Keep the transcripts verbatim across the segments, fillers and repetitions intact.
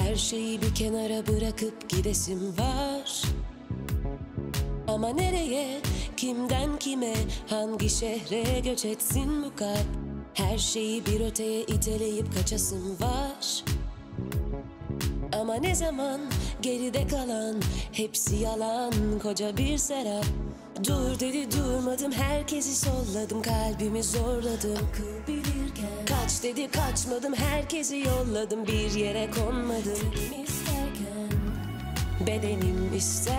Her şeyi bir kenara bırakıp gidesim var. Ama nereye, kimden kime, hangi şehre göç etsin bu kalp? Her şeyi bir öteye iteleyip kaçasım var. Ama ne zaman, geride kalan hepsi yalan, koca bir serap. Dur dedi durmadım, herkesi solladım, kalbimi zorladım. Akıl bilirken kaç dedi kaçmadım, herkesi yolladım, bir yere konmadım. Bedenim isterken, bedenim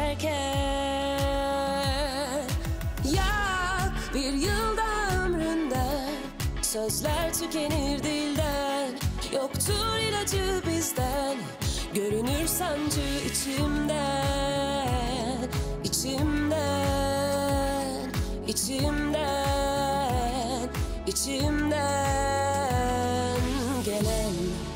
isterken. Yak bir yılda ömründen, sözler tükenir dilden. Yoktur ilacı bizden, görünür sancı içimden, içimden, içimden, içimden gelen.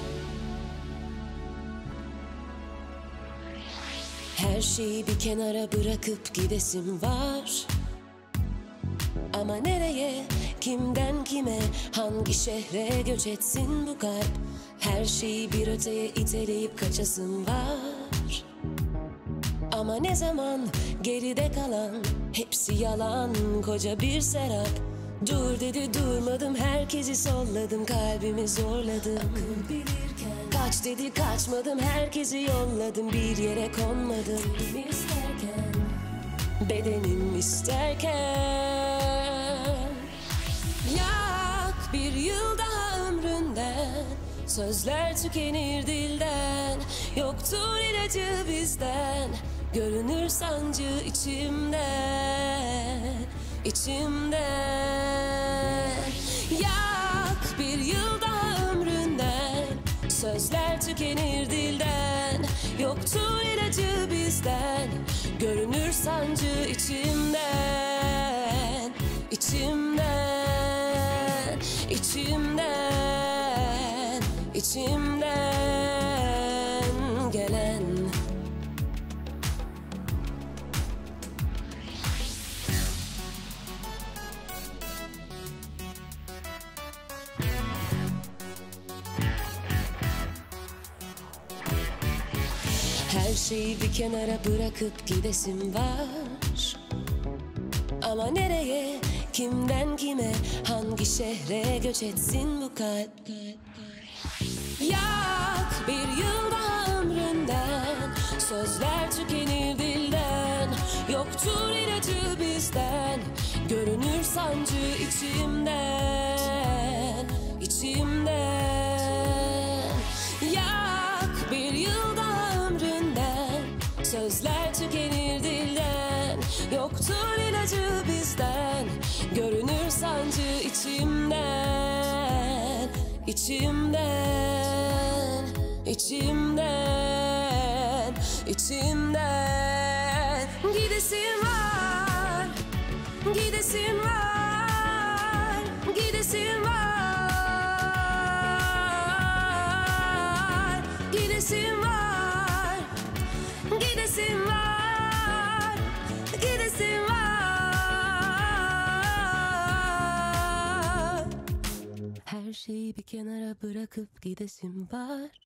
Her şeyi bir kenara bırakıp gidesim var. Ama nereye, kimden kime, hangi şehre göç etsin bu kalp? Her şeyi bir öteye iteleyip kaçasım var. Ama ne zaman, geride kalan hepsi yalan, koca bir serap. Dur dedi durmadım, herkesi solladım, kalbimi zorladım. Akıl bilirken kaç dedi kaçmadım, herkesi yolladım, bir yere konmadım. Bedenim isterken, bedenim isterken. Yak bir yıl daha ömründen, sözler tükenir dilden. Yoktur ilacı bizden, görünür sancı içimden, içimden. Yak bir yıl daha ömründen, sözler tükenir dilden. Yoktur ilacı bizden, görünür sancı içimden, içimden, içimden, içimden gelen. Her şeyi bir kenara bırakıp gidesim var. Ama nereye, kimden kime, hangi şehre göç etsin bu kalp? Yak bir yıl daha ömründen, sözler tükenir dilden. Yoktur ilacı bizden, görünür sancı içimden, içimden. Yak bir yıl daha ömründen, sözler tükenir dilden. Yoktur ilacı bizden, görünür sancı içimden, içimden, içimden, içimden. Gidesim var, gidesim var, gidesim var, gidesim var, gidesim var, gidesim var. Her şeyi bir kenara bırakıp gidesim var.